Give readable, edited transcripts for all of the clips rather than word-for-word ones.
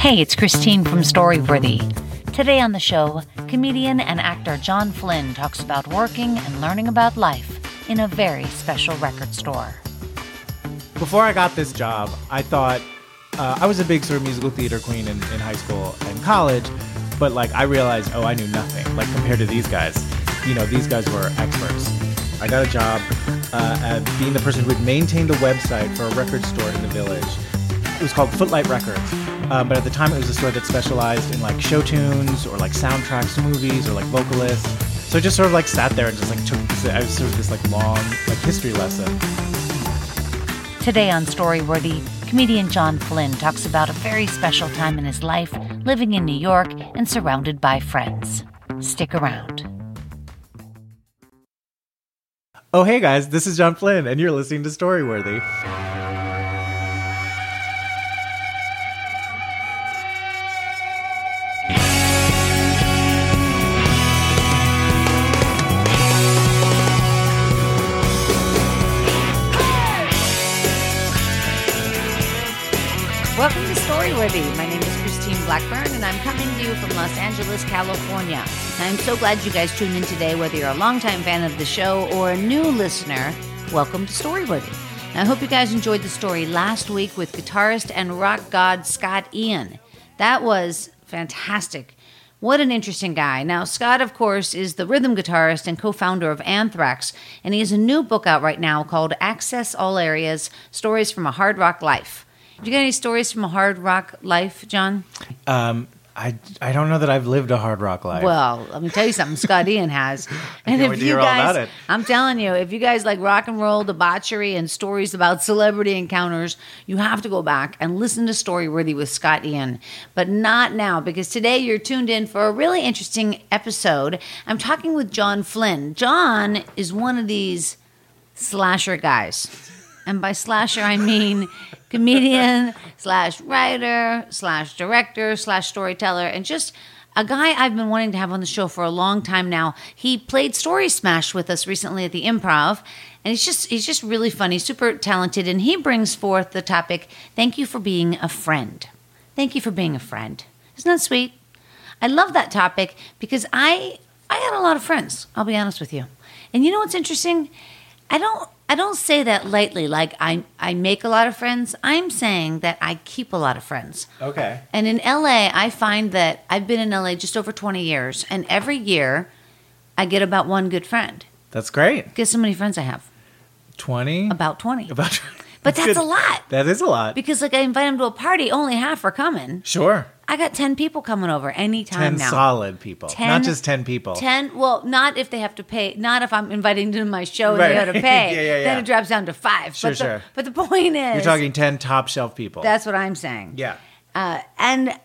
Hey, it's Christine from Storyworthy. Today on the show, comedian and actor John Flynn talks about working and learning about life in a very special record store. Before I got this job, I thought I was a big sort of musical theater queen in high school and college, but I realized, I knew nothing. Compared to these guys, these guys were experts. I got a job at being the person who would maintain the website for a record store in the village. It was called Footlight Records, but at the time it was a store that specialized in show tunes or soundtracks to movies or vocalists. So I just sort of sat there and just took this long history lesson. Today on Storyworthy, comedian John Flynn talks about a very special time in his life, living in New York and surrounded by friends. Stick around. Oh, hey guys, this is John Flynn, and you're listening to Storyworthy. Welcome to Storyworthy. My name is Christine Blackburn, and I'm coming to you from Los Angeles, California. I'm so glad you guys tuned in today, whether you're a longtime fan of the show or a new listener. Welcome to Storyworthy. Now, I hope you guys enjoyed the story last week with guitarist and rock god Scott Ian. That was fantastic. What an interesting guy. Now, Scott, of course, is the rhythm guitarist and co-founder of Anthrax, and he has a new book out right now called Access All Areas, Stories from a Hard Rock Life. Do you got any stories from a hard rock life, John? I don't know that I've lived a hard rock life. Well, let me tell you something. Scott Ian has. And if you guys, all about it. I'm telling you, if you guys like rock and roll, debauchery, and stories about celebrity encounters, you have to go back and listen to Storyworthy with Scott Ian. But not now, because today you're tuned in for a really interesting episode. I'm talking with John Flynn. John is one of these slasher guys. And by slasher, I mean comedian / writer / director / storyteller, and just a guy I've been wanting to have on the show for a long time now. He played Story Smash with us recently at the Improv, and he's just really funny, super talented, and he brings forth the topic, thank you for being a friend. Thank you for being a friend. Isn't that sweet? I love that topic because I got a lot of friends, I'll be honest with you. And you know what's interesting? I don't say that lightly, like I make a lot of friends. I'm saying that I keep a lot of friends. Okay. And in LA, I find that I've been in LA just over 20 years, and every year I get about one good friend. That's great. Guess how many friends I have? 20? About 20. But that's a lot. That is a lot. Because I invite them to a party, only half are coming. Sure. I got 10 people coming over anytime 10 now. 10 solid people. 10, not just 10 people. 10, well, not if they have to pay. Not if I'm inviting them to my show and they have to pay. Yeah. Then it drops down to 5. Sure. But the point is... You're talking 10 top shelf people. That's what I'm saying. Yeah. And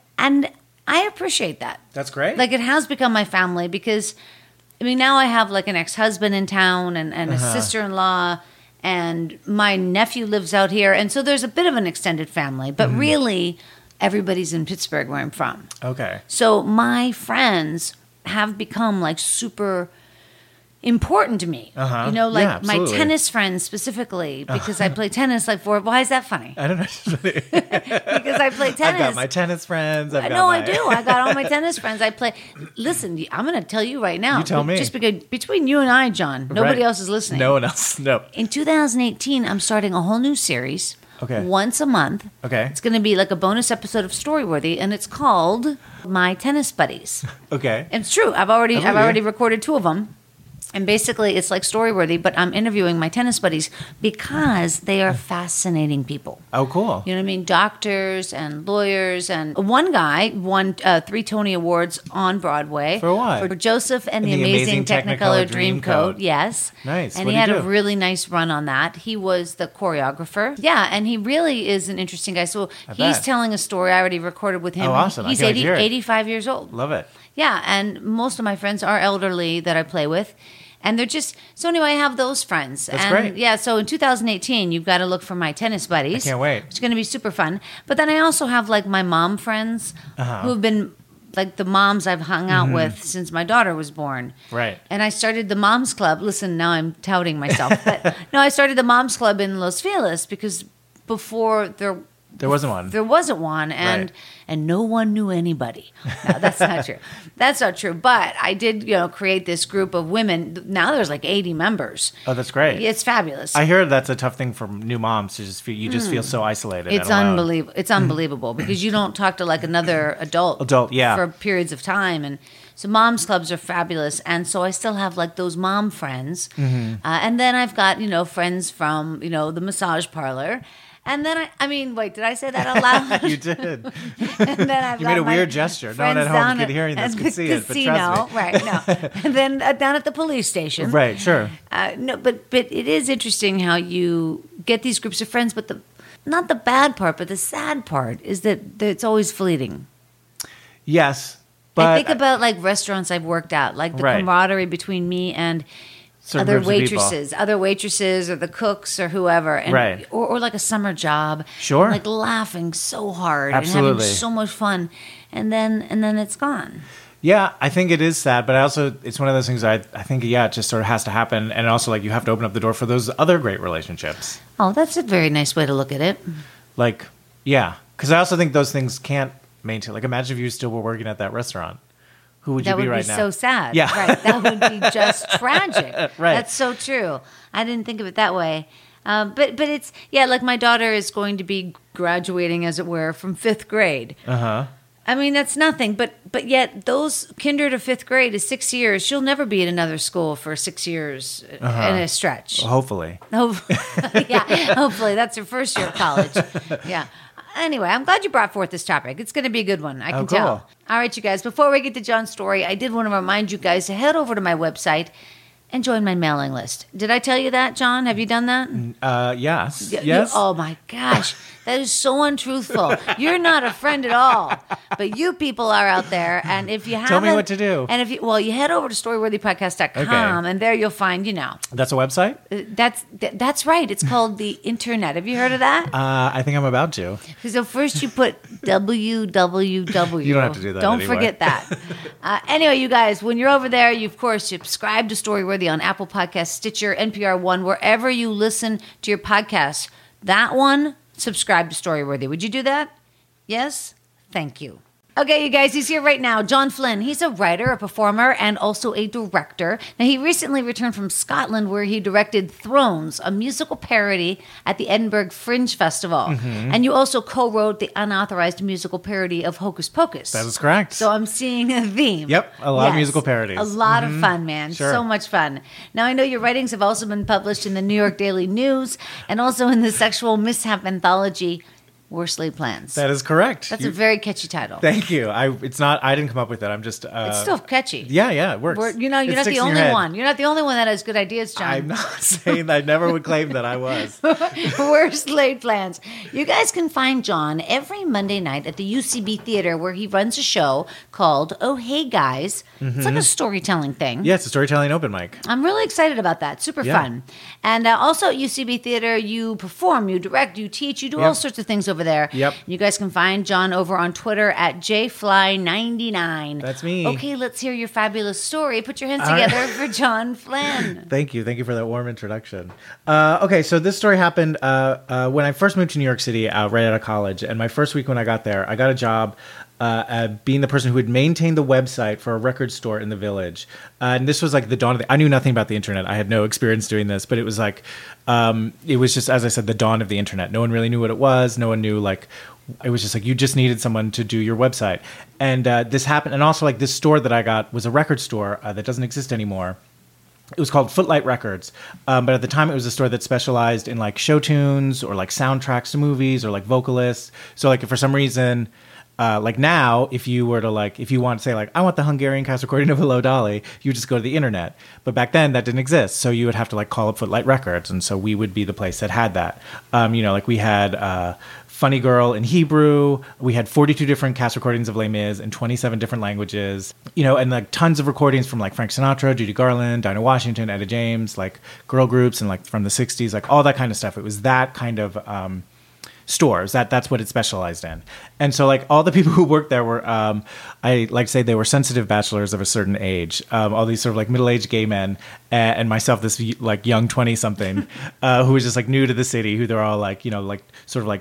I appreciate that. That's great. It has become my family because, now I have an ex-husband in town and a sister-in-law, and my nephew lives out here. And so there's a bit of an extended family. But really, everybody's in Pittsburgh where I'm from. Okay. So my friends have become super important to me. My tennis friends specifically, because I play tennis why is that funny? I don't know. Because I play tennis. I've got my tennis friends. I do. I got all my tennis friends. I play. Listen, I'm going to tell you right now. You tell me. Just because between you and I, John, nobody else is listening. No one else. No. In 2018, I'm starting a whole new series. Okay. Once a month. Okay. It's going to be like a bonus episode of Storyworthy, and it's called My Tennis Buddies. Okay. It's true. I've already recorded 2 of them. And basically, it's like Storyworthy, but I'm interviewing my tennis buddies because they are fascinating people. Oh, cool. You know what I mean? Doctors and lawyers. And one guy won 3 Tony Awards on Broadway. For what? For Joseph and the Amazing Technicolor Dreamcoat. Yes. Nice. And he had a really nice run on that. He was the choreographer. Yeah, and he really is an interesting guy. So he's telling a story I already recorded with him. Oh, awesome. He's 85 years old. Love it. Yeah, and most of my friends are elderly that I play with. And they're just, so anyway, I have those friends. That's great. Yeah, so in 2018, you've got to look for my tennis buddies. I can't wait. It's going to be super fun. But then I also have my mom friends who have been the moms I've hung out with since my daughter was born. Right. And I started the Moms Club. Listen, now I'm touting myself. But no, I started the Moms Club in Los Feliz because before there There wasn't one. There wasn't one, and Right. and no one knew anybody. No, that's not true. That's not true. But I did, create this group of women. Now there's like 80 members. Oh, that's great. It's fabulous. I hear that's a tough thing for new moms to just feel. You just feel so isolated. It's and alone. unbelievable. It's unbelievable because you don't talk to like another adult. Yeah. For periods of time, and so moms clubs are fabulous. And so I still have like those mom friends, and then I've got friends from the massage parlor. And then I mean, wait, did I say that out loud? You did. And then I've You got made a my weird gesture. No one friends at home down could hearing this at could the see it, but casino. trust me. Right? No, and then down at the police station. Right. Sure. No, but it is interesting how you get these groups of friends. But not the bad part, but the sad part is that it's always fleeting. Yes. But I think about like restaurants I've worked at, like the Right. camaraderie between me and certain other groups of people. other waitresses or the cooks or whoever, and, Right. or like a summer job, Sure. and, like laughing so hard and Absolutely. having so much fun, and then it's gone. Yeah, I think it is sad, but it's one of those things I think, it just sort of has to happen. And also, like, you have to open up the door for those other great relationships. Oh, that's a very nice way to look at it. Like, yeah. Because I also think those things can't maintain. Like, imagine if you still were working at that restaurant. Who would you That be would right be now? so sad. Yeah. Right. That would be just tragic. Right. That's so true. I didn't think of it that way. But it's, like my daughter is going to be graduating, as it were, from 5th grade. Uh-huh. I mean, that's nothing. But yet those kinder to 5th grade is 6 years. She'll never be at another school for 6 years in a stretch. Well, hopefully. Yeah, hopefully. That's her first year of college. Yeah. Anyway, I'm glad you brought forth this topic. It's going to be a good one. I can cool. tell. All right, you guys. Before we get to John's story, I did want to remind you guys to head over to my website and join my mailing list. Did I tell you that, John? Have you done that? Yes. You- Yes. oh my gosh, that is so untruthful. You're not a friend at all, but you people are out there. And if you haven't, Tell me what to do. And if you head over to storyworthypodcast.com, Okay. and there you'll find, That's a website? that's right. It's called the internet. Have you heard of that? I think I'm about to. So first you put www. You don't have to do that Don't anymore. forget that. Anyway, you guys, when you're over there, you of course subscribe to Storyworthy on Apple Podcasts, Stitcher, NPR One, wherever you listen to your podcasts. That one, subscribe to Storyworthy. Would you do that? Yes? Thank you. Okay, you guys, he's here right now. John Flynn. He's a writer, a performer, and also a director. Now, he recently returned from Scotland where he directed Thrones, a musical parody at the Edinburgh Fringe Festival. Mm-hmm. And you also co-wrote the unauthorized musical parody of Hocus Pocus. That is correct. So I'm seeing a theme. Yep, a lot of musical parodies. A lot of fun, man. Sure. So much fun. Now, I know your writings have also been published in the New York Daily News and also in the sexual mishap anthology, Worst Laid Plans. That is correct. That's a very catchy title. Thank you. I didn't come up with it. I'm just. It's still catchy. Yeah, it works. You're It not sticks the in your only head. one. You're not the only one that has good ideas, John. I'm not saying I never would claim that I was. Worst Laid Plans. You guys can find John every Monday night at the UCB Theater where he runs a show called Oh Hey Guys. It's like a storytelling thing. Yeah, it's a storytelling open mic. I'm really excited about that. Super Yeah. fun. And also at UCB Theater, you perform, you direct, you teach, you do Yep. all sorts of things over there. Yep. You guys can find John over on Twitter at JFly99. That's me. Okay, let's hear your fabulous story. Put your hands All right. together for John Flynn. Thank you for that warm introduction. Okay, so this story happened when I first moved to New York City, right out of college. And my first week when I got there, I got a job being the person who would maintain the website for a record store in the Village. And this was like the dawn of I knew nothing about the internet. I had no experience doing this, but it was like, it was just, as I said, the dawn of the internet. No one really knew what it was. No one knew, like, it was just like you just needed someone to do your website. And this happened. And also, like, this store that I got was a record store that doesn't exist anymore. It was called Footlight Records, but at the time it was a store that specialized in like show tunes or like soundtracks to movies or like vocalists. So like if for some reason, like now, if you were to like, if you want to say like, I want the Hungarian cast recording of Hello Dolly, you would just go to the internet. But back then that didn't exist. So you would have to like call up Footlight Records. And so we would be the place that had that. Like we had Funny Girl in Hebrew. We had 42 different cast recordings of Les Mis in 27 different languages, and like tons of recordings from like Frank Sinatra, Judy Garland, Dinah Washington, Etta James, like girl groups and like from the 60s, like all that kind of stuff. It was that kind of stores. That's what it specialized in. And so like all the people who worked there were, I like to say they were sensitive bachelors of a certain age. All these sort of like middle-aged gay men and myself, this like young 20-something who was just like new to the city, who they're all like, like sort of like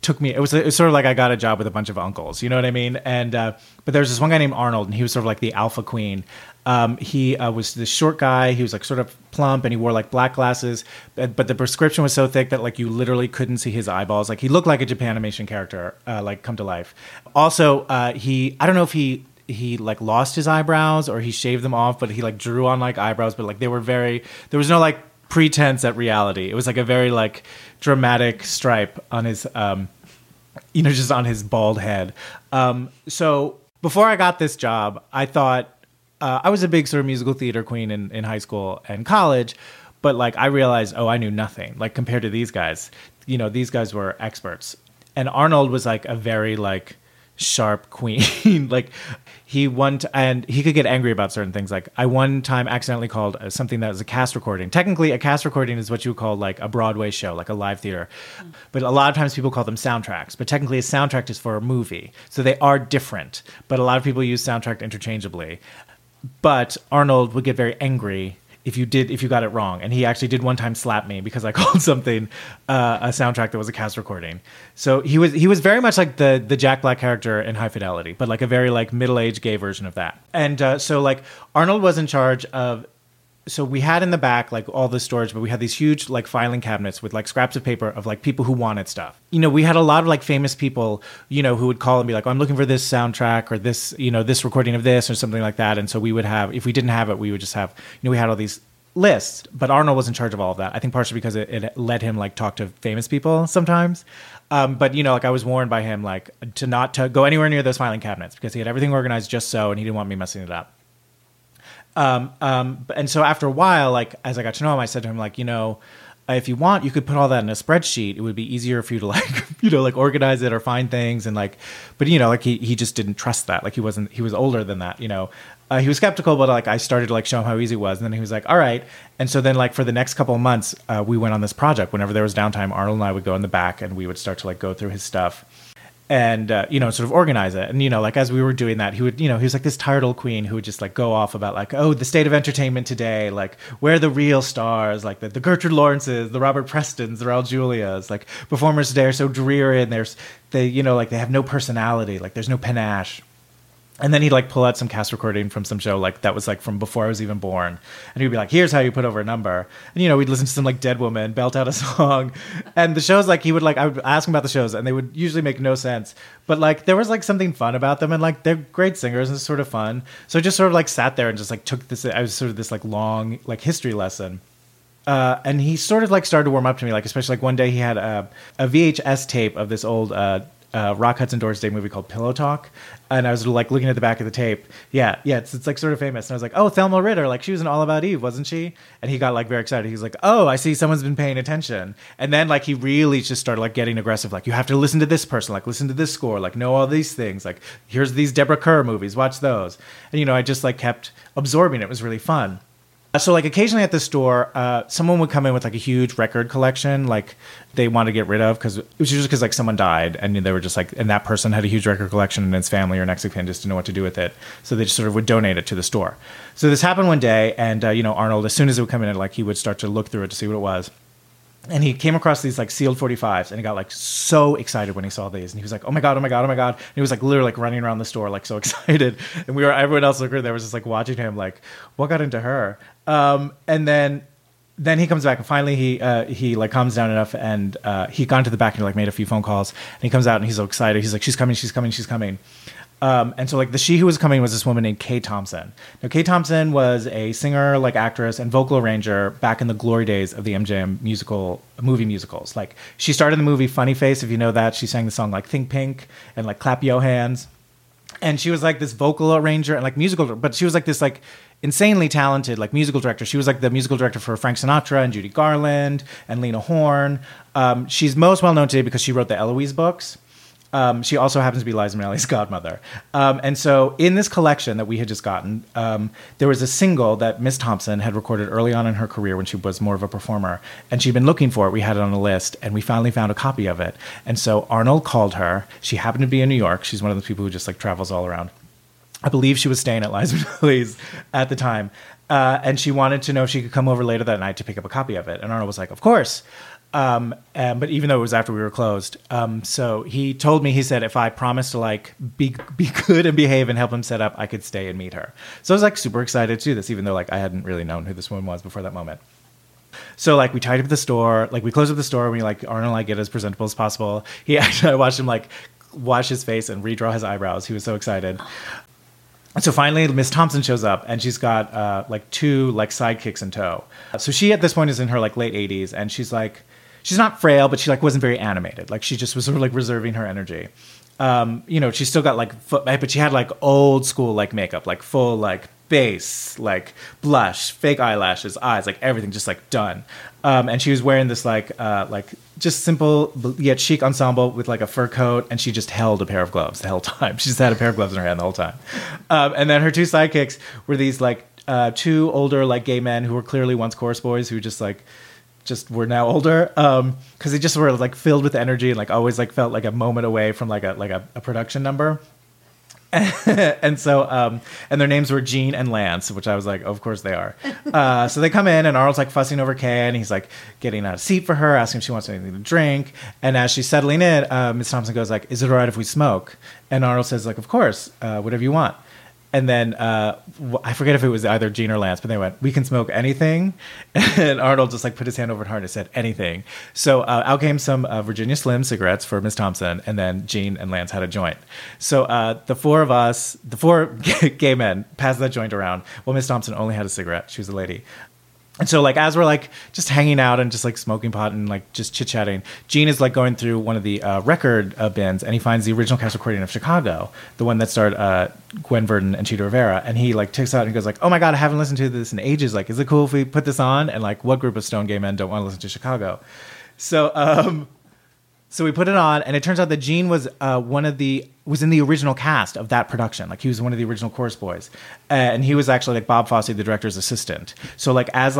took me. It was sort of like I got a job with a bunch of uncles. You know what I mean? And but there's this one guy named Arnold, and he was sort of like the alpha queen. He was this short guy. He was like sort of plump, and he wore like black glasses. But the prescription was so thick that like you literally couldn't see his eyeballs. Like he looked like a Japanimation character, like come to life. Also, I don't know if he like lost his eyebrows or he shaved them off, but he like drew on like eyebrows. But like there was no like pretense at reality. It was like a very like dramatic stripe on his just on his bald head. So before I got this job, I thought I was a big sort of musical theater queen in high school and college, but like I realized, I knew nothing like compared to these guys. These guys were experts, and Arnold was like a very like sharp queen. Like and he could get angry about certain things. Like I one time accidentally called something that was a cast recording. Technically, a cast recording is what you would call like a Broadway show, like a live theater. But a lot of times people call them soundtracks. But technically, a soundtrack is for a movie, so they are different. But a lot of people use soundtrack interchangeably. But Arnold would get very angry if you got it wrong, and he actually did one time slap me because I called something a soundtrack that was a cast recording. So he was very much like the Jack Black character in High Fidelity, but like a very like middle-aged gay version of that. And so like Arnold was in charge of. So we had in the back like all the storage, but we had these huge like filing cabinets with like scraps of paper of like people who wanted stuff. We had a lot of like famous people, who would call and be like, I'm looking for this soundtrack or this, this recording of this or something like that. And so we would have, if we didn't have it, we would just have, we had all these lists, but Arnold was in charge of all of that. I think partially because it let him like talk to famous people sometimes. But like I was warned by him, like to go anywhere near those filing cabinets because he had everything organized just so, and he didn't want me messing it up. And so after a while, like, as I got to know him, I said to him, like, if you want, you could put all that in a spreadsheet. It would be easier for you to like, like organize it or find things. And like, but like he just didn't trust that. Like he was older than that, he was skeptical, but like I started to like show him how easy it was. And then he was like, all right. And so then like for the next couple of months, we went on this project. Whenever there was downtime, Arnold and I would go in the back and we would start to like go through his stuff. And, sort of organize it. And, like, as we were doing that, he would, he was like this tired old queen who would just, like, go off about, like, the state of entertainment today, like, where are the real stars, like, the Gertrude Lawrences, the Robert Prestons, the Raul Julias, like, performers today are so dreary and they have no personality, like, there's no panache. And then he'd like pull out some cast recording from some show like that was like from before I was even born, and he'd be like, "Here's how you put over a number." And we'd listen to some like Dead Woman belt out a song, and the shows like I would ask him about the shows, and they would usually make no sense, but like there was like something fun about them, and like they're great singers and it's sort of fun. So I just sort of like sat there and just like took this. I was sort of this like long like history lesson. And he sort of like started to warm up to me, like especially like one day he had a VHS tape of this old Rock Hudson Doris Day movie called Pillow Talk, and I was like looking at the back of the tape. Yeah, it's like sort of famous. And I was like, oh, Thelma Ritter, like she was in All About Eve, wasn't she? And he got like very excited. He was like, oh, I see someone's been paying attention. And then like he really just started like getting aggressive. Like you have to listen to this person, like listen to this score, like know all these things. Like here's these Deborah Kerr movies, watch those. And I just like kept absorbing it. It was really fun. So like occasionally at the store, someone would come in with like a huge record collection, like they wanted to get rid of because it was usually because like someone died and they were just like, and that person had a huge record collection and his family or next of kin just didn't know what to do with it. So they just sort of would donate it to the store. So this happened one day, and Arnold, as soon as it would come in, like he would start to look through it to see what it was. And he came across these like sealed 45s, and he got like so excited when he saw these, and he was like, "Oh my god, oh my god, oh my god!" And he was like literally like running around the store like so excited, and everyone else there was just like watching him like, what got into her? And then he comes back, and finally he like calms down enough, and he got into the back and like made a few phone calls, and he comes out and he's so excited. He's like, "She's coming, she's coming, she's coming." And so like the she who was coming was this woman named Kay Thompson. Now Kay Thompson was a singer, like actress and vocal arranger back in the glory days of the MGM movie musicals. Like she started in the movie Funny Face, if you know that. She sang the song like Think Pink and like Clap Yo Hands. And she was like this vocal arranger and like musical, but she was like this like insanely talented like musical director. She was like the musical director for Frank Sinatra and Judy Garland and Lena Horne. She's most well known today because she wrote the Eloise books. She also happens to be Liza Minnelli's godmother. And so in this collection that we had just gotten, there was a single that Miss Thompson had recorded early on in her career when she was more of a performer. And she'd been looking for it. We had it on a list, and we finally found a copy of it. And so Arnold called her. She happened to be in New York. She's one of those people who just like travels all around. I believe she was staying at Liza Minnelli's at the time. And she wanted to know if she could come over later that night to pick up a copy of it. And Arnold was like, of course. But even though it was after we were closed, so he told me, he said, if I promised to like be good and behave and help him set up, I could stay and meet her. So I was like super excited to do this, even though like I hadn't really known who this woman was before that moment. So like we tied up the store, like we closed up the store, and we like Arnold and I get as presentable as possible. He actually, I watched him like wash his face and redraw his eyebrows. He was so excited. So finally, Miss Thompson shows up, and she's got like two like sidekicks in tow. So she at this point is in her like late 80s, and she's like, she's not frail, but she like wasn't very animated. Like she just was sort of like reserving her energy. You know, she still got like, but she had like old school like makeup, like full like base, like blush, fake eyelashes, eyes, like everything just like done. And she was wearing this like just simple yet chic ensemble with like a fur coat, and she just held a pair of gloves the whole time. She just had a pair of gloves in her hand the whole time. And then her two sidekicks were these like two older like gay men who were clearly once chorus boys who just were now older, because they just were like filled with energy and like always like felt like a moment away from like a production number. And so, and their names were Gene and Lance, which I was like, of course they are. So they come in, and Arnold's like fussing over Kay, and he's like getting out a seat for her, asking if she wants anything to drink. And as she's settling in, Miss Thompson goes like, "Is it all right if we smoke?" And Arnold says like, "Of course, whatever you want." And then I forget if it was either Gene or Lance, but they went, "We can smoke anything." And Arnold just like put his hand over her heart and said, "Anything." So out came some Virginia Slim cigarettes for Miss Thompson, and then Gene and Lance had a joint. So the four gay men passed that joint around. Well, Miss Thompson only had a cigarette. She was a lady. And so, like, as we're, like, just hanging out and just, like, smoking pot and, like, just chit-chatting, Gene is, like, going through one of the record bins, and he finds the original cast recording of Chicago, the one that starred Gwen Verdon and Cheetah Rivera, and he, like, takes out and he goes, like, "Oh, my God, I haven't listened to this in ages. Like, is it cool if we put this on?" And, like, what group of stone gay men don't want to listen to Chicago? So, so we put it on, and it turns out that Gene was was in the original cast of that production. Like, he was one of the original chorus boys, and he was actually like Bob Fosse, the director's assistant. So like as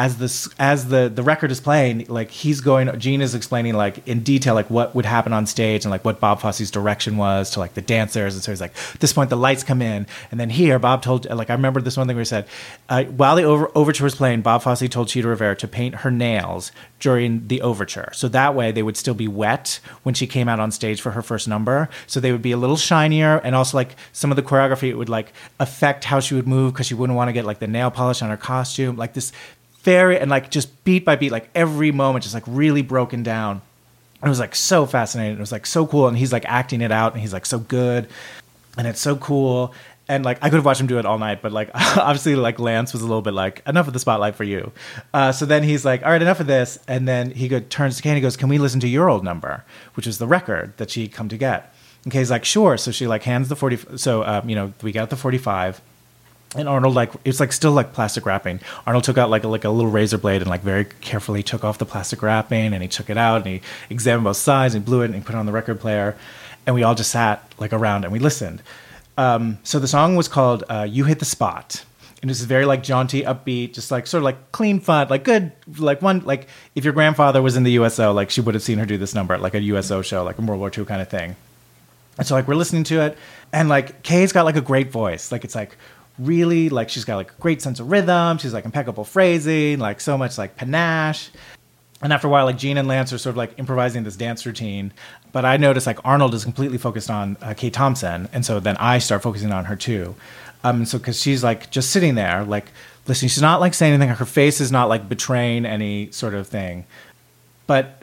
the record is playing, like Gene is explaining like in detail like what would happen on stage and like what Bob Fosse's direction was to like the dancers. And so he's like, "At this point the lights come in, and then here Bob told, like, I remember this one thing where he said, while the overture was playing, Bob Fosse told Cheetah Rivera to paint her nails during the overture, so that way they would still be wet when she came out on stage for her first number, so they would be a little shinier, and also like some of the choreography, it would like affect how she would move because she wouldn't want to get like the nail polish on her costume, like this and like just beat by beat, like every moment just like really broken down." It was like so fascinating. It was like so cool, and he's like acting it out, and he's like so good, and it's so cool. And like I could have watched him do it all night, but like obviously like Lance was a little bit like, "Enough of the spotlight for you." So then he's like, "All right, enough of this." And then he turns to Kay and he goes, "Can we listen to your old number?" Which is the record that she'd come to get. And Kay's like, "Sure." So she like hands the 40. So we got the 45. And Arnold, like, it's like still like plastic wrapping. Arnold took out like a little razor blade and like very carefully took off the plastic wrapping, and he took it out and he examined both sides and blew it and he put it on the record player. And we all just sat like around and we listened. So the song was called "You Hit the Spot." And this is very like jaunty, upbeat, just like sort of like clean fun, like good, like one, like if your grandfather was in the USO, like she would have seen her do this number at like a USO show, like a World War II kind of thing. And so like we're listening to it, and like Kay's got like a great voice. Like it's like really like she's got like a great sense of rhythm. She's like impeccable phrasing, like so much like panache. And after a while, like Gene and Lance are sort of like improvising this dance routine. But I noticed like Arnold is completely focused on Kay Thompson. And so then I start focusing on her too. So because she's like just sitting there, like listening, she's not like saying anything. Her face is not like betraying any sort of thing. But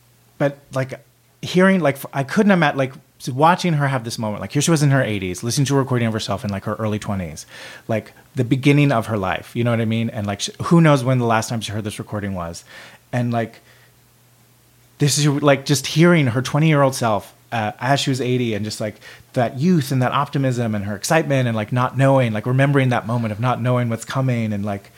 like hearing, like I couldn't imagine, like watching her have this moment. Like here she was in her 80s, listening to a recording of herself in like her early 20s, like the beginning of her life. You know what I mean? And like who knows when the last time she heard this recording was. And like, this is like just hearing her 20-year-old self as she was 80, and just like that youth and that optimism and her excitement and like not knowing, like remembering that moment of not knowing what's coming. And like,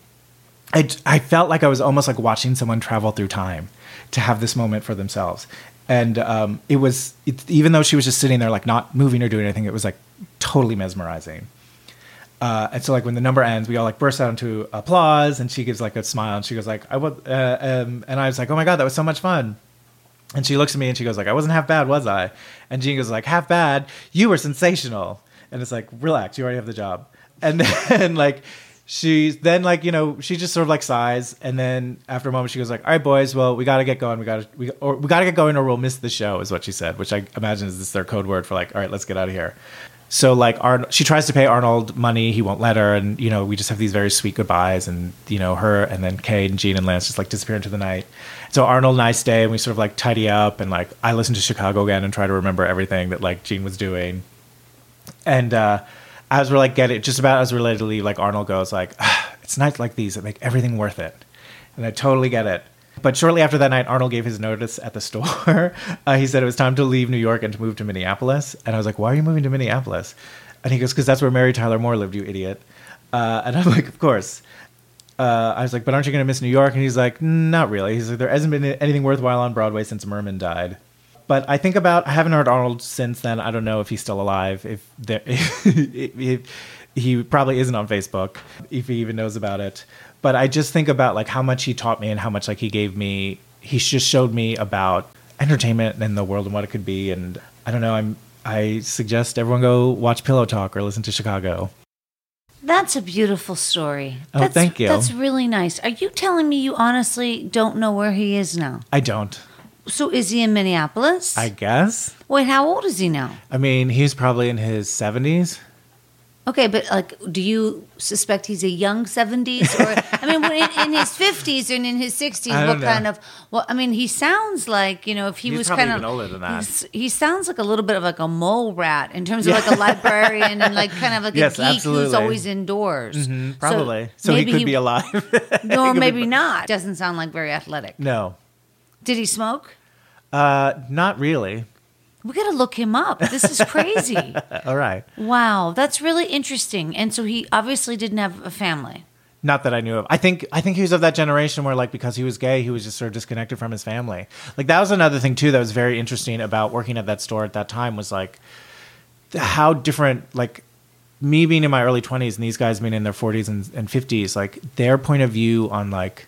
I felt like I was almost like watching someone travel through time to have this moment for themselves. And even though she was just sitting there, like not moving or doing anything, it was like totally mesmerizing. And so like when the number ends, we all like burst out into applause, and she gives like a smile, and she goes like, and I was like, "Oh my God, that was so much fun." And she looks at me and she goes like, "I wasn't half bad, was I?" And Gene goes like, "Half bad? You were sensational." And it's like, relax, you already have the job. And then like She's then like, she just sort of like sighs, and then after a moment she goes like, all right, boys, well, we got to get going. We got to get going or we'll miss the show, is what she said, which I imagine is this their code word for like, all right, let's get out of here. So like she tries to pay Arnold money. He won't let her. And, we just have these very sweet goodbyes, and, her and then Kate and Gene and Lance just like disappear into the night. So Arnold and I stay, and we sort of like tidy up, and like I listen to Chicago again and try to remember everything that like Gene was doing. And, as we're like just about as we're ready to leave, like Arnold goes like, it's nights like these that make everything worth it. And I totally get it. But shortly after that night, Arnold gave his notice at the store. He said it was time to leave New York and to move to Minneapolis. And I was like, why are you moving to Minneapolis? And he goes, because that's where Mary Tyler Moore lived, you idiot. And I'm like, of course. I was like, but aren't you going to miss New York? And he's like, not really. He's like, there hasn't been anything worthwhile on Broadway since Merman died. But I haven't heard Arnold since then. I don't know if he's still alive. If he probably isn't on Facebook, if he even knows about it. But I just think about like how much he taught me and how much like he gave me. He just showed me about entertainment and the world and what it could be. And I don't know. I suggest everyone go watch Pillow Talk or listen to Chicago. That's a beautiful story. Thank you. That's really nice. Are you telling me you honestly don't know where he is now? I don't. So is he in Minneapolis? I guess. Wait, how old is he now? I mean, he's probably in his 70s. Okay, but like, do you suspect he's a young 70s? Or, I mean, in his 50s and in his 60s, what kind of, well, I mean, he sounds like, if he was kind of, even older than that. He sounds like a little bit of like a mole rat in terms of like a librarian and like kind of like a geek who's always indoors. Mm-hmm, probably. So he could be alive. Or maybe not. Doesn't sound like very athletic. No. Did he smoke? Not really. We got to look him up. This is crazy. All right. Wow, that's really interesting. And so he obviously didn't have a family. Not that I knew of. I think he was of that generation where, like, because he was gay, he was just sort of disconnected from his family. Like, that was another thing too that was very interesting about working at that store at that time, was like how different, like, me being in my early 20s and these guys being in their 40s and 50s, like their point of view on like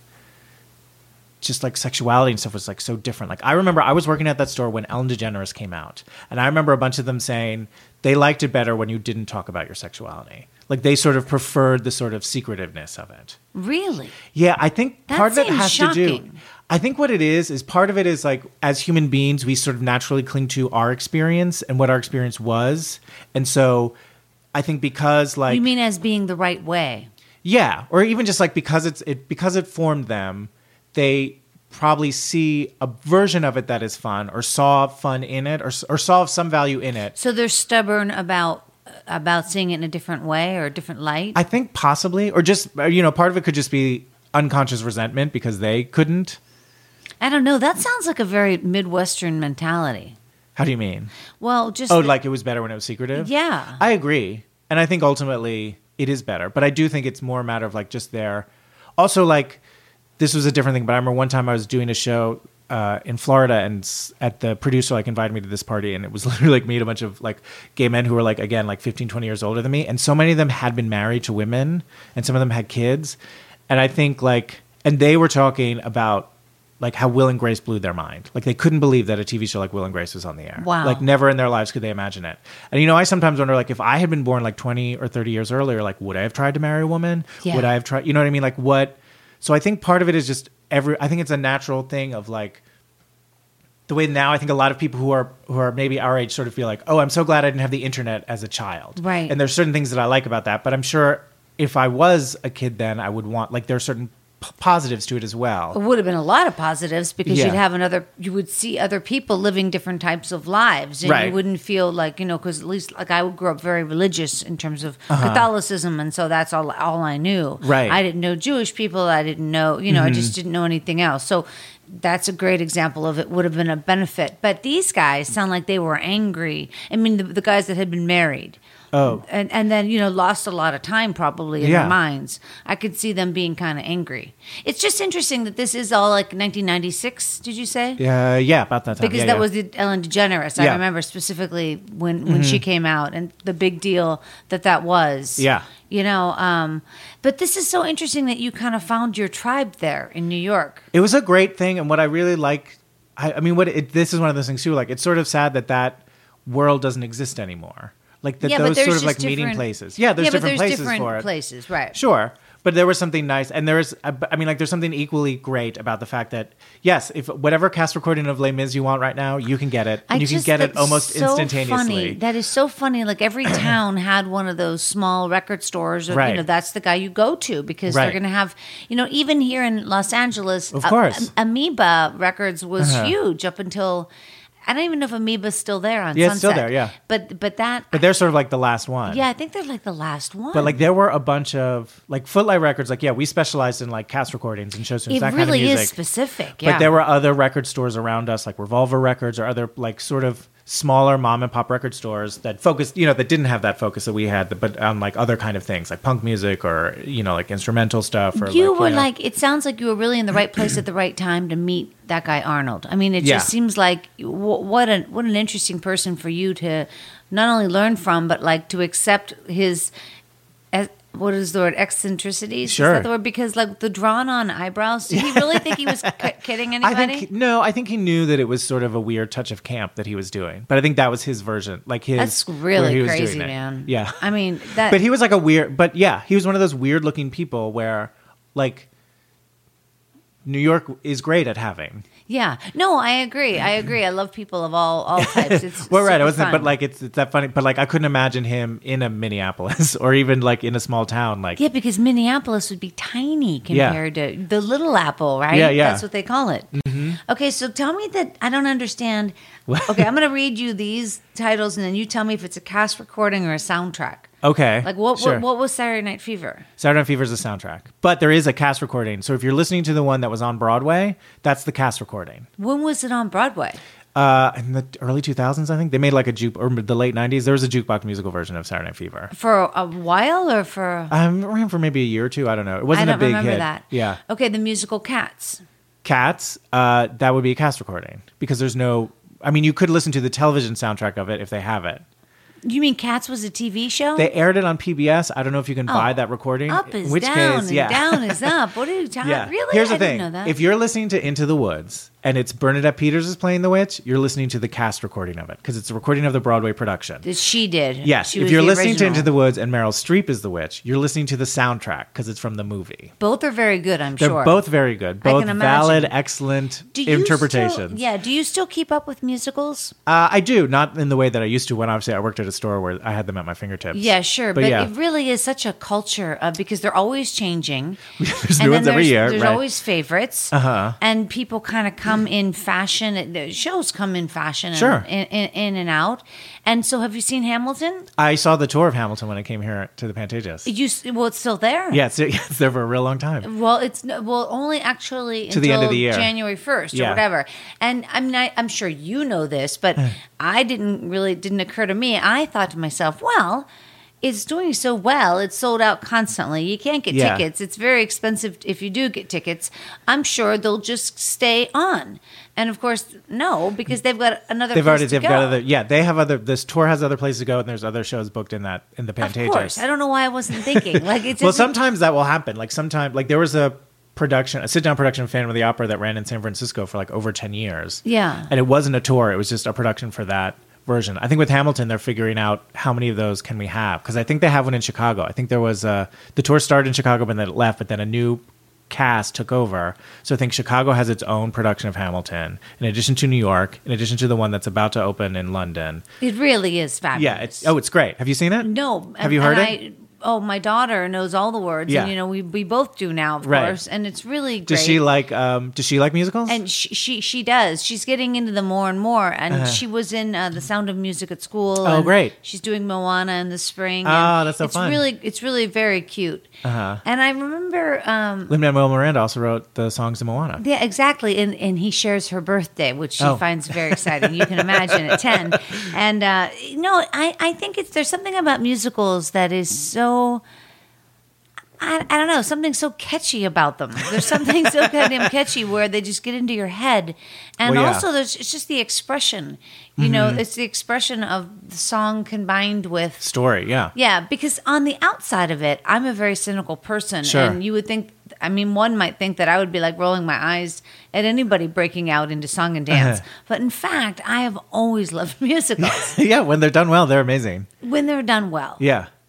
just like sexuality and stuff was like so different. Like I remember I was working at that store when Ellen DeGeneres came out, and I remember a bunch of them saying they liked it better when you didn't talk about your sexuality. Like they sort of preferred the sort of secretiveness of it. Really? Yeah, I think part of it has shocking. to do. I think what it is part of it is like as human beings we sort of naturally cling to our experience and what our experience was, and so I think because like you mean as being the right way? Yeah, or even just like because it formed them. They probably see a version of it that is fun, or saw fun in it, or saw some value in it. So they're stubborn about seeing it in a different way or a different light? I think possibly, or just, part of it could just be unconscious resentment because they couldn't. I don't know. That sounds like a very Midwestern mentality. How do you mean? Well, just... like it was better when it was secretive? Yeah. I agree. And I think ultimately it is better. But I do think it's more a matter of like just their... Also, like... This was a different thing, but I remember one time I was doing a show in Florida, and at the producer like invited me to this party, and it was literally like me and a bunch of like gay men who were like, again, like 15, 20 years older than me. And so many of them had been married to women, and some of them had kids. And I think like, and they were talking about like how Will and Grace blew their mind. Like they couldn't believe that a TV show like Will and Grace was on the air. Wow. Like never in their lives could they imagine it. And I sometimes wonder like if I had been born like 20 or 30 years earlier, like would I have tried to marry a woman? Yeah. Would I have tried, you know what I mean? Like what? So I think part of it is just I think it's a natural thing of like the way now I think a lot of people who are maybe our age sort of feel like, oh, I'm so glad I didn't have the internet as a child. Right. And there's certain things that I like about that, but I'm sure if I was a kid then I would want, like there are certain positives to it as well. It would have been a lot of positives because Yeah. you would see other people living different types of lives, and Right. you wouldn't feel like, because at least like I grew up very religious in terms of Catholicism, and so that's all I knew. Right. I didn't know Jewish people. I didn't know, I just didn't know anything else. So that's a great example of it would have been a benefit. But these guys sound like they were angry. I mean, the guys that had been married. Oh. And then, lost a lot of time probably in Yeah. their minds. I could see them being kind of angry. It's just interesting that this is all like 1996, did you say? Yeah, about that time. Because Yeah, that yeah. was the Ellen DeGeneres. I Yeah. remember specifically when she came out and the big deal that was. Yeah. But this is so interesting that you kind of found your tribe there in New York. It was a great thing, and what I really like, this is one of those things too. Like, it's sort of sad that world doesn't exist anymore. Like that, Yeah, but those there's sort of just like meeting different- places. Yeah, there's different places different for it. places, right? Sure, But there was something nice, and there's something equally great about the fact that yes, if whatever cast recording of Les Mis you want right now, you can get it, and you can get it almost instantaneously. Funny. That is so funny. Like every town had one of those small record stores. Or, Right. That's the guy you go to because Right. they're going to have. Even here in Los Angeles, Of course. Amoeba Records was huge up until. I don't even know if Amoeba's still there on Yeah, Sunset. it's still there, yeah. But they're sort of like the last one. yeah, I think they're like the last one. But like there were a bunch of like Footlight Records, like we specialized in like cast recordings and shows tunes, it that really kind of music. is specific. But Yeah. there were other record stores around us, like Revolver Records or other like sort of smaller mom and pop record stores that focused, that didn't have that focus that we had, but on like other kind of things, like punk music or like instrumental stuff. Or You were like, it sounds like you were really in the right place at the right time to meet that guy Arnold. I mean, it Yeah. just seems like what an interesting person for you to not only learn from, but like to accept his. What is the word? Eccentricities? Sure. Is that the word? Because like the drawn-on eyebrows. Did he really think he was kidding anybody? I think he knew that it was sort of a weird touch of camp that he was doing. But I think that was his version, like his. That's where really he was crazy, doing it. man. Yeah, I mean that. But he was like he was one of those weird-looking people where, like, New York is great at having. Yeah. No, I agree. I love people of all types. It's Well, right. I super wasn't, fun. but like it's that funny. But like I couldn't imagine him in a Minneapolis or even like in a small town. Like Yeah, because Minneapolis would be tiny compared to the Little Apple, right? Yeah. That's what they call it. Mm-hmm. Okay, so tell me that I don't understand. Okay, I'm going to read you these titles, and then you tell me if it's a cast recording or a soundtrack. Okay. Like what Sure. what was Saturday Night Fever? Saturday Night Fever is a soundtrack, but there is a cast recording. So if you're listening to the one that was on Broadway, that's the cast recording. When was it on Broadway? In the early 2000s, I think they made like or the late 90s. There was a jukebox musical version of Saturday Night Fever. For a while or for? Ran for maybe a year or two. I don't know. It wasn't I a don't big remember hit. that. Yeah. Okay, the musical Cats. Cats, that would be a cast recording because there's no. I mean, you could listen to the television soundtrack of it if they have it. You mean Cats was a TV show? They aired it on PBS. I don't know if you can buy that recording. Up is in which down case, and down is up. What are you talking Yeah. Really? Here's the I thing. didn't know that. If you're listening to Into the Woods and it's Bernadette Peters is playing the witch, you're listening to the cast recording of it because it's a recording of the Broadway production. That she did. Yes. She If was you're the listening to original. Into the Woods and Meryl Streep is the witch, you're listening to the soundtrack because it's from the movie. Both are very good, I'm They're sure. both very good. I Both can valid, imagine. excellent Do you interpretations. do you still keep up with musicals? I do. Not in the way that I used to when obviously I worked at a store where I had them at my fingertips. Yeah, sure, but yeah. it really is such a culture because they're always changing. There's And new then ones every year. There's right. always favorites, and people kind of come in fashion. The shows come in fashion, Sure. and, in and out. And so, have you seen Hamilton? I saw the tour of Hamilton when I came here to the Pantages. Well, it's still there. Yeah, it's there for a real long time. Well, only actually To the end of the year. January 1st or Yeah. whatever. And I'm sure you know this, but didn't occur to me. I thought to myself, well, it's doing so well. It's sold out constantly. You can't get Yeah. tickets. It's very expensive if you do get tickets. I'm sure they'll just stay on. And of course, no, because they've got another place to go. They have other, this tour has other places to go and there's other shows booked in the Pantages. Of course. I don't know why I wasn't thinking. Like it's Well, sometimes that will happen. Like there was a sit-down production of Phantom of the Opera that ran in San Francisco for like over 10 years. Yeah. And it wasn't a tour. It was just a production for that version. I think with Hamilton, they're figuring out how many of those can we have. Because I think they have one in Chicago. I think there was the tour started in Chicago, but then it left, but then a new cast took over. So I think Chicago has its own production of Hamilton, in addition to New York, in addition to the one that's about to open in London. It really is fabulous. Yeah, it's great. Have you seen it? No. Have you heard it? My daughter knows all the words, Yeah. and we both do now, of Right. course, and it's really great. Does she like musicals? And she does. She's getting into them more and more. And she was in The Sound of Music at school. Oh, and great. She's doing Moana in the spring. Oh, and that's so fun. It's really very cute. Uh-huh. And I remember. Lin-Manuel Miranda also wrote the songs in Moana. Yeah, exactly. And he shares her birthday, which she Oh. finds very exciting. You can imagine at 10. And no, I think there's something about musicals that is so. I don't know, something so catchy about them. There's something so goddamn catchy where they just get into your head. And Well, yeah. also it's just the expression. You know, it's the expression of the song combined with Story, yeah. yeah, because on the outside of it, I'm a very cynical person. Sure. And you would think, I mean, one might think that I would be like rolling my eyes at anybody breaking out into song and dance. But in fact, I have always loved musicals Yeah, when they're done well, they're amazing. when they're done well. Yeah.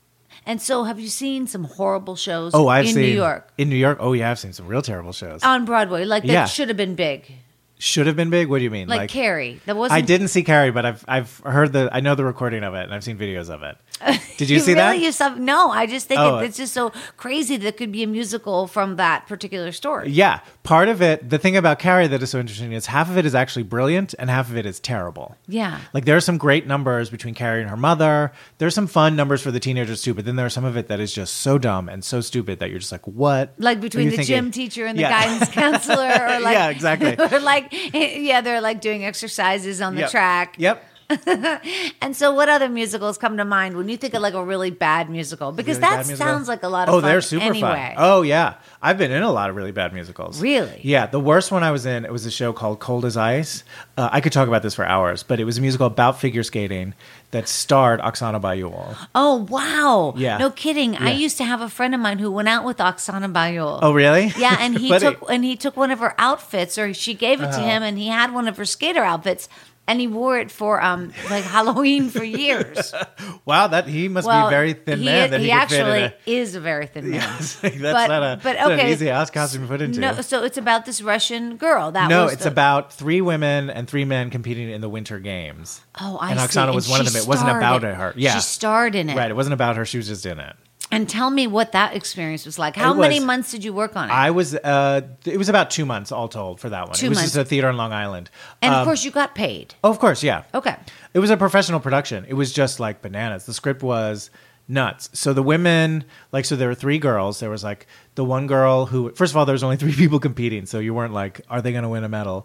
And so, have you seen some horrible shows I've in seen New York In New York, oh yeah, I've seen some real terrible shows. on Broadway? Like that Yeah. should have been big. Should have been big. What do you mean? Like Carrie. That wasn't. I didn't see Carrie, but I've heard I know the recording of it, and I've seen videos of it. Did you see that? No, I just think Oh. it's just so crazy that it could be a musical from that particular story. Yeah, part of it. The thing about Carrie that is so interesting is half of it is actually brilliant, and half of it is terrible. Yeah. Like there are some great numbers between Carrie and her mother. There's some fun numbers for the teenagers too, but then there are some of it that is just so dumb and so stupid that you're just like, what? Like are between you the thinking? gym teacher and the Yeah. guidance counselor, or like Yeah, exactly. or like they're like doing exercises on the Yep. track. Yep. And so, what other musicals come to mind when you think of like a really bad musical? Because Really that bad musical? sounds like a lot of fun. they're super anyway. fun. Oh yeah, I've been in a lot of really bad musicals. Really? Yeah. The worst one I was in, it was a show called Cold as Ice. I could talk about this for hours, but it was a musical about figure skating that starred Oksana Bayul. Oh wow! Yeah. No kidding. I Yeah. used to have a friend of mine who went out with Oksana Bayul. Oh really? Yeah, and he Funny. took one of her outfits, or she gave it to him, and he had one of her skater outfits, and he wore it for like Halloween for years. Wow, that he must be a very thin man. That he could fit in actually a- is a very thin man. Yes, that's not an easy ass costume to put into. No, so it's about this Russian girl. It's about 3 women and 3 men competing in the Winter Games. Oh, I and see. Oksana was And one of she them. It wasn't starred about it. her. Yeah, She starred in it. right. It wasn't about her. She was just in it. And tell me what that experience was like. How It many was- months did you work on it? I was. It was about 2 months all told for that one. 2 It was months. just a theater on Long Island. And of course, you got paid. Oh, of course, yeah. Okay. It was a professional production. It was just like bananas. The script was nuts. So the women, so there were 3 girls. There was like the one girl who, first of all, there was only 3 people competing. So you weren't like, are they going to win a medal?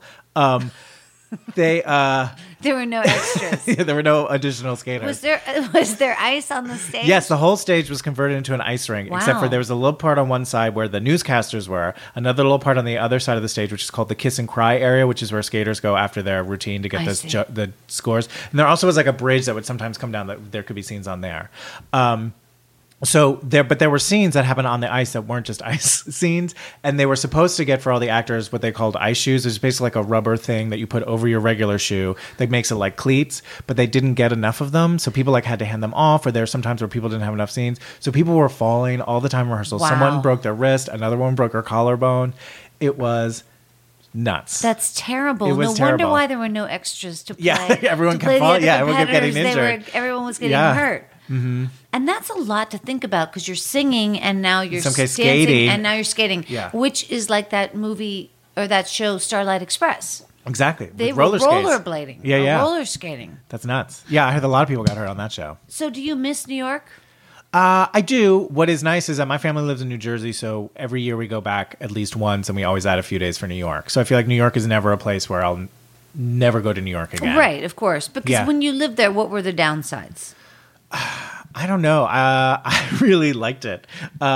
There were no extras. were no additional skaters. Was there ice on the stage? Yes, the whole stage was converted into an ice rink, except for Wow. there was a little part on one side where the newscasters were, another little part on the other side of the stage, which is called the kiss and cry area, which is where skaters go after their routine to get I see. the scores. And there also was like a bridge that would sometimes come down that there could be scenes on there. But there were scenes that happened on the ice that weren't just ice scenes, and they were supposed to get for all the actors what they called ice shoes. It's basically like a rubber thing that you put over your regular shoe that makes it like cleats, but they didn't get enough of them, so people had to hand them off. Or there were some times where people didn't have enough scenes, so people were falling all the time in rehearsals. Wow. Someone broke their wrist, another one broke her collarbone. It was nuts. That's terrible. It was no terrible. wonder why there were no extras to play. Yeah, everyone to kept play the falling. other Yeah, everyone kept getting competitors. injured. Everyone was getting Yeah. hurt. Mm-hmm. And that's a lot to think about because you're singing and now you're some case, dancing skating. and now you're skating. Yeah. Which is like that movie or that show Starlight Express. Exactly. They With were roller skates. rollerblading. Yeah, or yeah. roller skating. That's nuts. Yeah, I heard a lot of people got hurt on that show. So do you miss New York? I do. What is nice is that my family lives in New Jersey, so every year we go back at least once, and we always add a few days for New York. So I feel like New York is never a place where I'll never go to New York again. Right, of course. Because Yeah. when you lived there, what were the downsides? I don't know. I really liked it.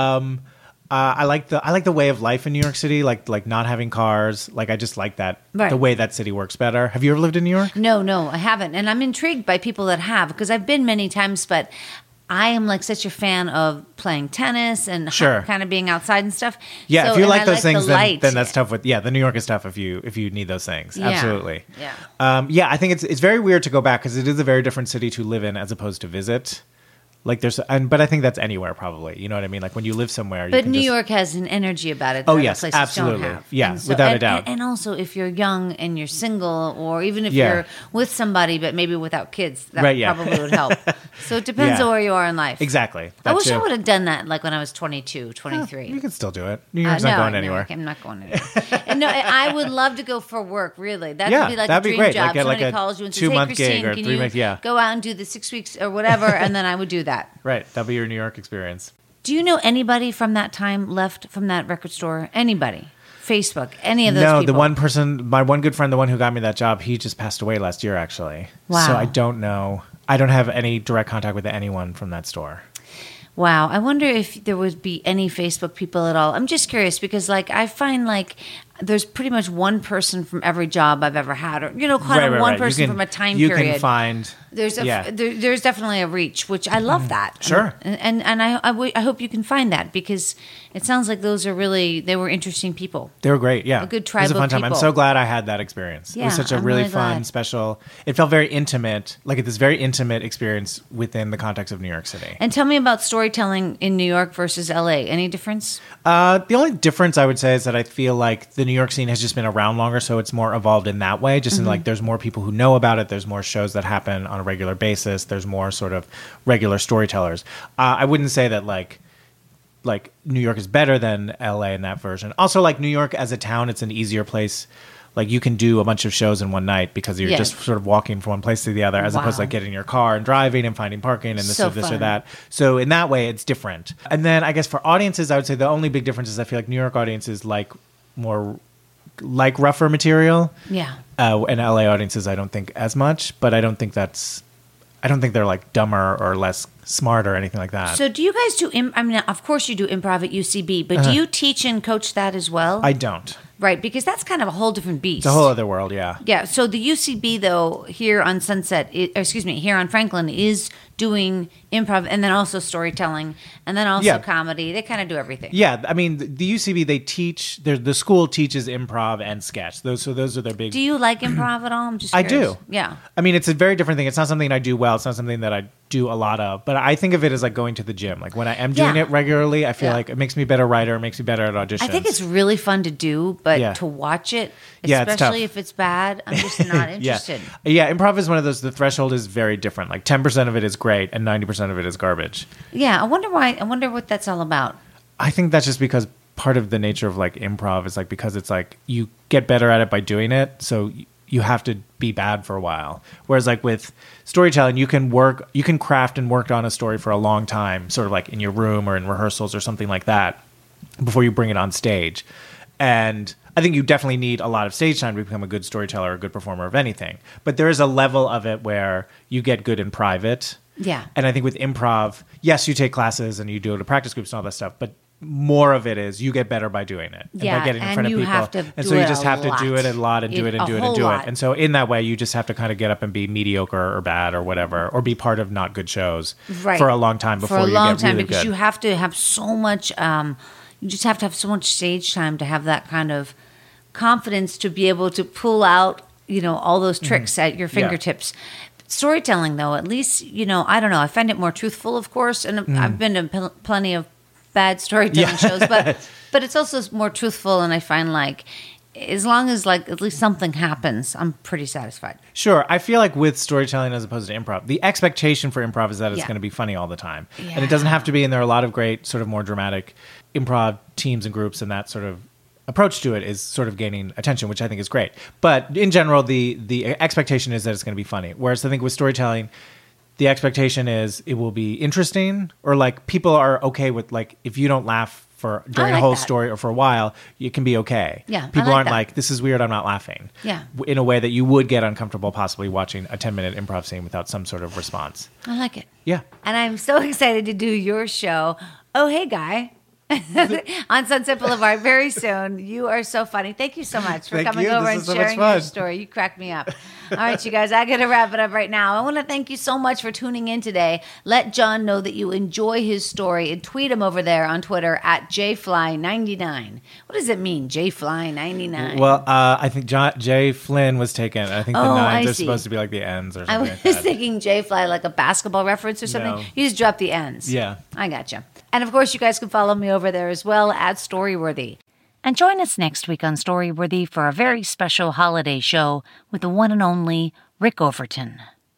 I like the way of life in New York City, like not having cars. Like I just like that Right. the way that city works better. Have you ever lived in New York? No, I haven't. And I'm intrigued by people that have because I've been many times, but I am like such a fan of playing tennis and Sure. kind of being outside and stuff. Yeah, So- if you and like I those things, the light. then that's tough. The New York is tough if you need those things. Yeah. Absolutely. Yeah. I think it's very weird to go back because it is a very different city to live in as opposed to visit. Like but I think that's anywhere probably. You know what I mean? Like when you live somewhere. But you can New just, York has an energy about it. Oh, that other yes, places absolutely. Don't have. Yeah, And without a doubt. And also, if you're young and you're single, or even if Yeah. you're with somebody but maybe without kids, that Right, yeah. probably would help. So it depends Yeah. on where you are in life. Exactly. I That wish I too. would have done that like when I was 22, 23. You can still do it. New York's not going anywhere. I'm not going anywhere. And no, I would love to go for work. Really, that'd Yeah, be like that'd a be dream great. job. Like, get like Somebody a calls you and says, "Hey, 2-month gig Christine, or can 3-month, you yeah. go out and do the 6 weeks or whatever?" And then I would do that. Right. That'll be your New York experience. Do you know anybody from that time left from that record store? Anybody? Facebook? Any of those No, people? the one person, my one good friend, the one who got me that job, he just passed away last year, actually. Wow. So I don't know. I don't have any direct contact with anyone from that store. Wow. I wonder if there would be any Facebook people at all. I'm just curious because, like, I find like there's pretty much one person from every job I've ever had, or kind of one person from a time you period. can find There's Yeah. there's definitely a reach, which I love that. Sure. And I hope you can find that, because it sounds like they were interesting people. They were great, yeah. A good It tribe was a fun of time. I'm people. so glad I had that experience. It was Yeah, such a I'm really really fun, glad. special. It felt very intimate, like this very intimate experience within the context of New York City. And tell me about storytelling in New York versus LA. Any difference? The only difference I would say is that I feel like the New York scene has just been around longer, so it's more evolved in that way. Just in like, there's more people who know about it. There's more shows that happen on a regular basis. There's more sort of regular storytellers. I wouldn't say that like New York is better than LA in that version. Also, like New York as a town, it's an easier place. Like you can do a bunch of shows in one night because you're Yeah. just sort of walking from one place to the other, as opposed to Wow. like getting in your car and driving and finding parking and this So or this or fun. that. So in that way, it's different. And then I guess for audiences, I would say the only big difference is I feel like New York audiences like more like rougher material. Yeah. And LA audiences, I don't think as much, but I don't think they're like dumber or less smart or anything like that. So do you guys do, I mean, of course you do improv at UCB, but do you teach and coach that as well? I don't. Right, because that's kind of a whole different beast. It's a whole other world, yeah. Yeah, so the UCB, though, here on here on Franklin, is doing improv and then also storytelling and then also Yeah. comedy. They kind of do everything. Yeah, I mean, the UCB, they teach, the school teaches improv and sketch. Those are their big... Do you like improv at all? I'm just I curious. do. Yeah. I mean, it's a very different thing. It's not something I do well. It's not something that I do a lot of. But I think of it as like going to the gym. Like when I am doing Yeah. it regularly, I feel Yeah. like it makes me a better writer. It makes me better at auditions. I think it's really fun to do, but Yeah. to watch it, Yeah, it's especially tough. if it's bad, I'm just not interested. Yeah, improv is one of those, the threshold is very different. Like 10% of it is great and 90% of it is garbage. Yeah, I wonder why. I wonder what that's all about. I think that's just because part of the nature of like improv is like, because it's like you get better at it by doing it. So you have to be bad for a while. Whereas like with storytelling, you can craft and work on a story for a long time, sort of like in your room or in rehearsals or something like that before you bring it on stage. And I think you definitely need a lot of stage time to become a good storyteller or a good performer of anything. But there is a level of it where you get good in private. Yeah. And I think with improv, yes, you take classes and you do it to practice groups and all that stuff, but more of it is you get better by doing it. And Yeah, by getting in and front of you people. have to and do so you it just a have to do lot. it a lot and do it and A do it and whole do lot. it. And so in that way, you just have to kind of get up and be mediocre or bad or whatever, or be part of not good shows Right. for a long time before For a you long get time, really because good. you have to have so much. You just have to have so much stage time to have that kind of confidence to be able to pull out, all those tricks at your fingertips. Storytelling, though, at least, I don't know. I find it more truthful, of course, and I've been to plenty of bad storytelling shows, but it's also more truthful, and I find like, as long as like at least something happens, I'm pretty satisfied. Sure. I feel like with storytelling as opposed to improv, the expectation for improv is that it's Yeah. going to be funny all the time. Yeah. And it doesn't have to be. And there are a lot of great sort of more dramatic improv teams and groups, and that sort of approach to it is sort of gaining attention, which I think is great. But in general, the expectation is that it's going to be funny. Whereas I think with storytelling, the expectation is it will be interesting, or like people are okay with like if you don't laugh during like a whole that. story or for a while, it can be okay. Yeah, I People like aren't that. like, this is weird, I'm not laughing. Yeah. In a way that you would get uncomfortable possibly watching a 10-minute improv scene without some sort of response. I like it. Yeah. And I'm so excited to do your show. Oh, hey, Guy. On Sunset Boulevard very soon. You are so funny. Thank you so much for Thank coming you. over This and is so much sharing your fun. story. You cracked me up. All right, you guys, I got to wrap it up right now. I want to thank you so much for tuning in today. Let John know that you enjoy his story and tweet him over there on Twitter at jfly99. What does it mean, jfly99? Well, I think Jay Flynn was taken. I think the Oh, nines I are see. supposed to be like the ends or I something was like that. thinking J-Fly like a basketball reference or something. No. You just drop the ends. Yeah. I gotcha. And of course, you guys can follow me over there as well at Storyworthy. And join us next week on Storyworthy for a very special holiday show with the one and only Rick Overton.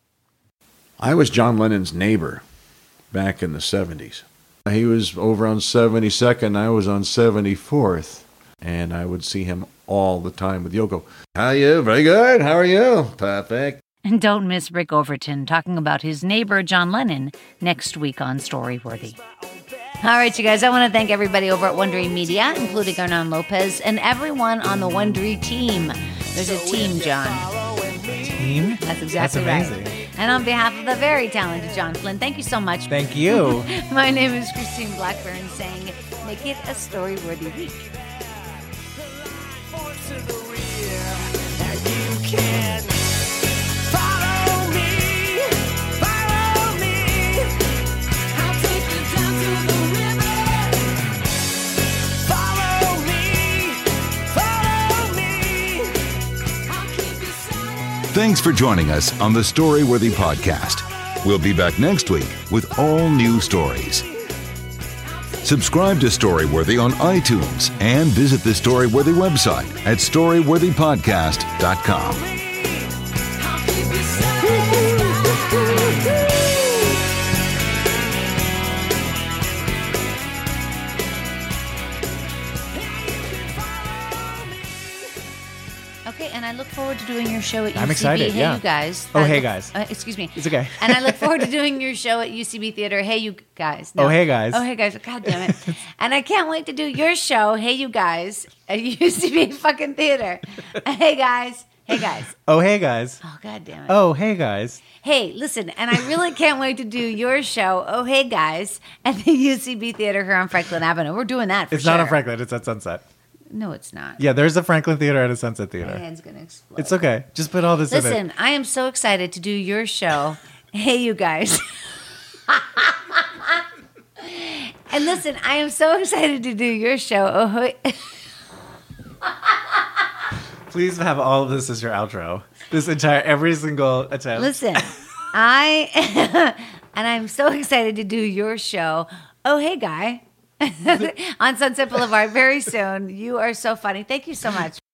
I was John Lennon's neighbor back in the 70s. He was over on 72nd, I was on 74th, and I would see him all the time with Yoko. How are you? Very good. How are you? Perfect. And don't miss Rick Overton talking about his neighbor John Lennon next week on Storyworthy. All right, you guys, I want to thank everybody over at Wondery Media, including Hernan Lopez, and everyone on the Wondery team. There's a team, John. Team? That's exactly That's right. amazing. And on behalf of the very talented John Flynn, thank you so much. Thank you. My name is Christine Blackburn saying, make it a story-worthy week. Force to the rear, and you can follow me. Thanks for joining us on the Storyworthy Podcast. We'll be back next week with all new stories. Subscribe to Storyworthy on iTunes and visit the Storyworthy website at storyworthypodcast.com. Okay, and I look forward to doing your show at UCB. I'm excited, Hey, yeah. you guys. Oh, hey, guys. Excuse me. It's okay. And I look forward to doing your show at UCB Theater. Hey, you guys. No. Oh, hey, guys. Oh, hey, guys. God damn it. And I can't wait to do your show, Hey, you guys, at UCB fucking Theater. Hey, guys. Hey, guys. Oh, hey, guys. Oh, God damn it. Oh, hey, guys. Hey, listen, and I really can't wait to do your show, Oh, hey, guys, at the UCB Theater here on Franklin Avenue. We're doing that for It's sure. not on Franklin. It's at Sunset. No, it's not. Yeah, there's a Franklin Theater and a Sunset My Theater. hand's going to explode. It's okay. Just put all this in it. Listen, I am so excited to do your show. Hey, you guys. And listen, I am so excited to do your show. Oh, Please have all of this as your outro. This entire, every single attempt. listen, and I'm so excited to do your show. Oh, hey, guy. On Sunset Boulevard very soon. You are so funny. Thank you so much.